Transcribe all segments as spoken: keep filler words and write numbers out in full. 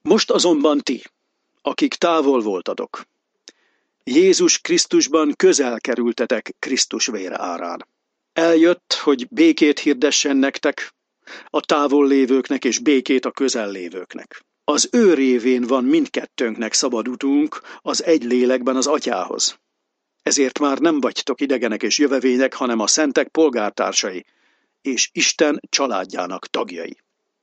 Most azonban ti, akik távol voltatok, Jézus Krisztusban közel kerültetek Krisztus vére árán. Eljött, hogy békét hirdessen nektek, a távol lévőknek és békét a közel lévőknek. Az ő révén van mindkettőnknek szabad utunk az egy lélekben az Atyához. Ezért már nem vagytok idegenek és jövevények, hanem a szentek polgártársai, és Isten családjának tagjai.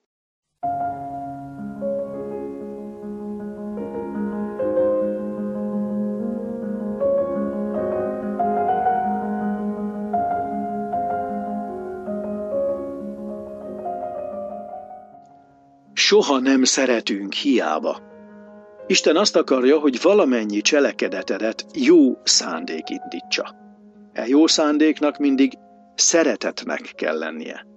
Soha nem szeretünk hiába. Isten azt akarja, hogy valamennyi cselekedetedet jó szándék indítsa. E jó szándéknak mindig szeretetnek kell lennie.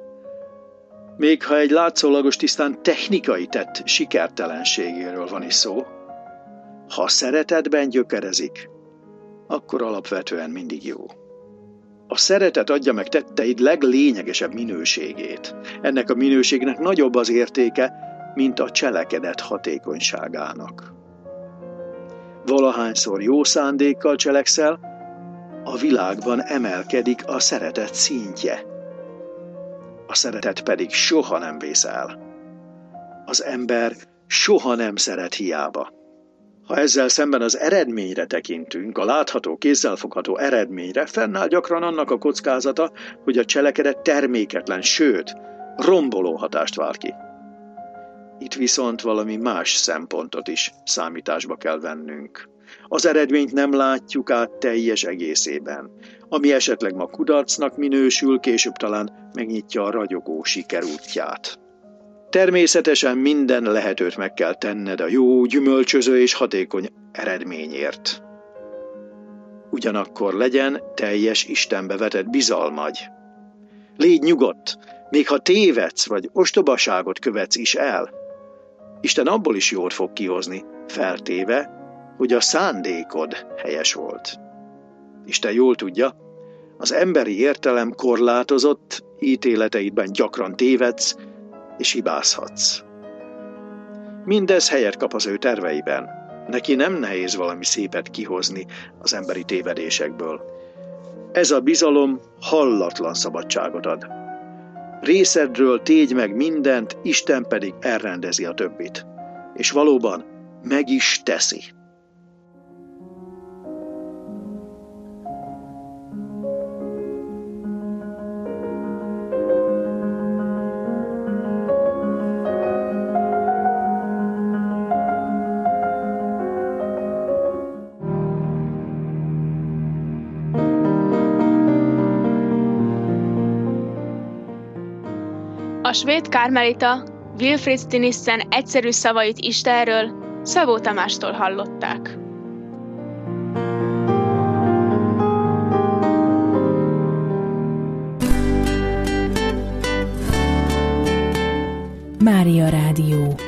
Még ha egy látszólagos tisztán technikai tett sikertelenségéről van is szó, ha szeretetben gyökerezik, akkor alapvetően mindig jó. A szeretet adja meg tetteid leglényegesebb minőségét. Ennek a minőségnek nagyobb az értéke, mint a cselekedet hatékonyságának. Valahányszor jó szándékkal cselekszel, a világban emelkedik a szeretet szintje. A szeretet pedig soha nem vész el. Az ember soha nem szeret hiába. Ha ezzel szemben az eredményre tekintünk, a látható, kézzelfogható eredményre, fennáll gyakran annak a kockázata, hogy a cselekedet terméketlen, sőt, romboló hatást vált ki. Itt viszont valami más szempontot is számításba kell vennünk. Az eredményt nem látjuk át teljes egészében. Ami esetleg ma kudarcnak minősül, később talán megnyitja a ragyogó siker útját. Természetesen minden lehetőt meg kell tenned a jó, gyümölcsöző és hatékony eredményért. Ugyanakkor legyen teljes Istenbe vetett bizalmad. Légy nyugodt, még ha tévedsz vagy ostobaságot követsz is el. Isten abból is jót fog kihozni, feltéve, hogy a szándékod helyes volt. Isten jól tudja, az emberi értelem korlátozott, ítéleteidben gyakran tévedsz, és hibázhatsz. Mindez helyet kap az ő terveiben. Neki nem nehéz valami szépet kihozni az emberi tévedésekből. Ez a bizalom hallatlan szabadságot ad. Részedről tégy meg mindent, Isten pedig elrendezi a többit. És valóban meg is teszi. A svéd kármelita Wilfrid Stinissen egyszerű szavait Istenről Szabó Tamástól hallották. Mária Rádió.